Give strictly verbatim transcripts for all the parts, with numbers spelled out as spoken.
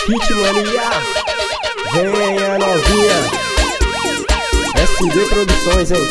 Hitmania, venha novinha, S D Produções, hein?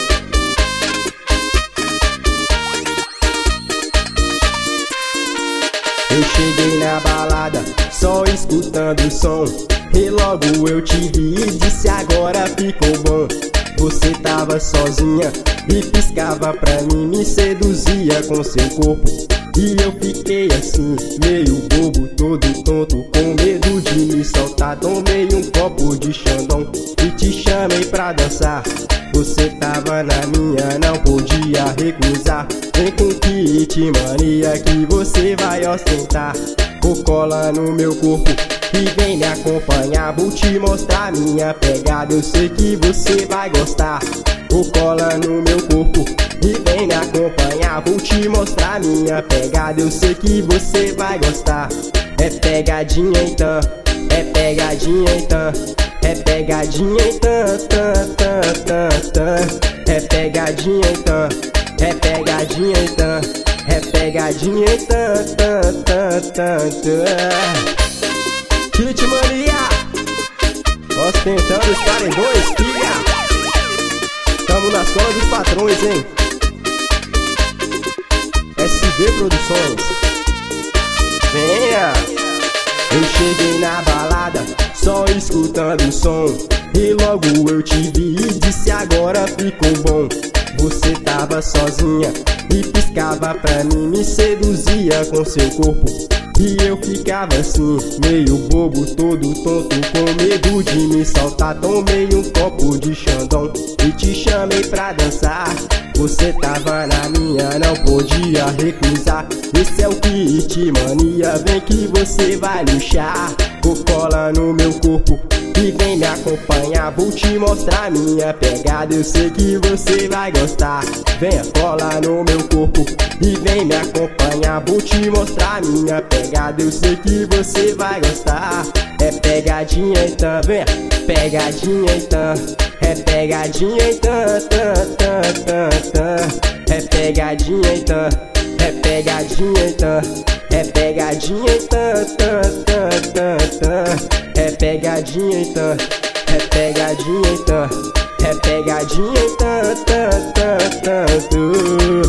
Eu cheguei na balada, só escutando o som, e logo eu te vi e disse agora ficou bom. Você tava sozinha e piscava pra mim, me seduzia com seu corpo. E eu fiquei assim, meio bobo, todo tonto, com medo de me soltar. Tomei um copo de Xandão e te chamei pra dançar. Você tava na minha, não podia recusar. Vem com Hitmania que você vai ostentar. Cola no meu corpo e vem me acompanhar. Vou te mostrar minha pegada, eu sei que você vai gostar. Cola no meu corpo e vem me acompanhar. Vou te mostrar minha pegada, eu sei que você vai gostar. É pegadinha então, é pegadinha então, é pegadinha então, tan, tan, tan, tan. É pegadinha então, é pegadinha então, é pegadinha então, tan, tan, tan, tan. Hitmania, ostentando os paredões, filha. Tamo na escola dos patrões, hein? S D Produções, venha! Eu cheguei na balada, só escutando o som, e logo eu te vi e disse agora ficou bom. Você tava sozinha e piscava pra mim, me seduzia com seu corpo. E eu ficava assim, meio bobo, todo tonto, com medo de me soltar. Tomei um copo de Xandão e te chamei pra dançar. Você tava na minha, não podia recusar. Esse é o Hitmania, vem que você vai luxar. Cola no meu corpo e vem me acompanhar. Vou te mostrar minha pegada, eu sei que você vai gostar. Venha, cola no meu corpo e vem me acompanhar. Vou te mostrar minha pegada, eu sei que você vai gostar. É pegadinha então, venha, pegadinha então, é pegadinha então, tan, tan, tan, tan. É pegadinha então, é pegadinha então, é pegadinha então, tan, tan, tan, tan. É pegadinha então, é pegadinha então, é pegadinha então, tan, tan, tan, tan.